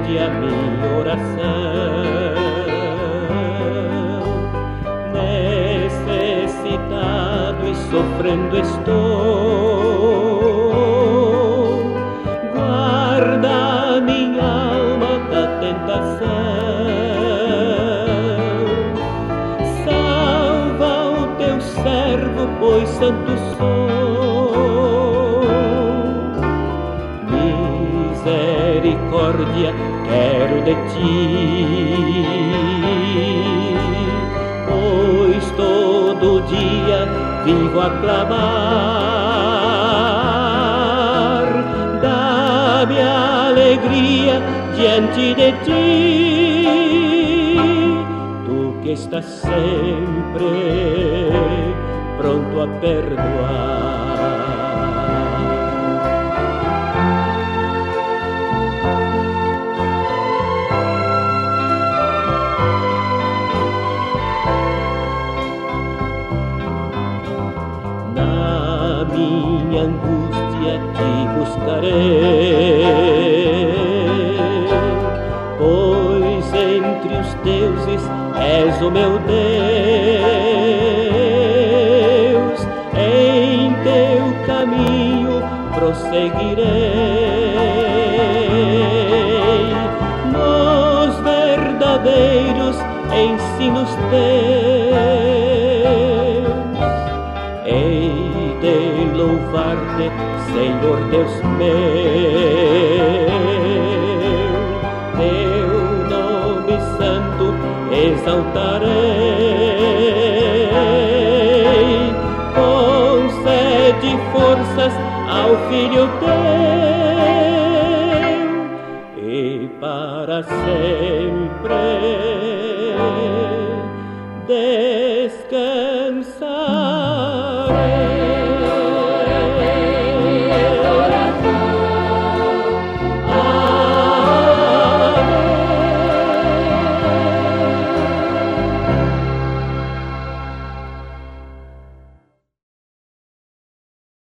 ouve a minha oração. Necessitado e sofrendo estou, guarda minha alma da tentação. Salva o teu servo, pois santo sou. Misericórdia quero de ti, pois todo dia vivo a clamar. Dá-me alegria diante de ti, tu que estás sempre pronto a perdoar. Na minha angústia te buscarei, pois entre os deuses és o meu Deus. Em teu caminho prosseguirei, nos verdadeiros ensinos teus. Hei de louvar-te, Senhor Deus meu, teu nome santo exaltarei.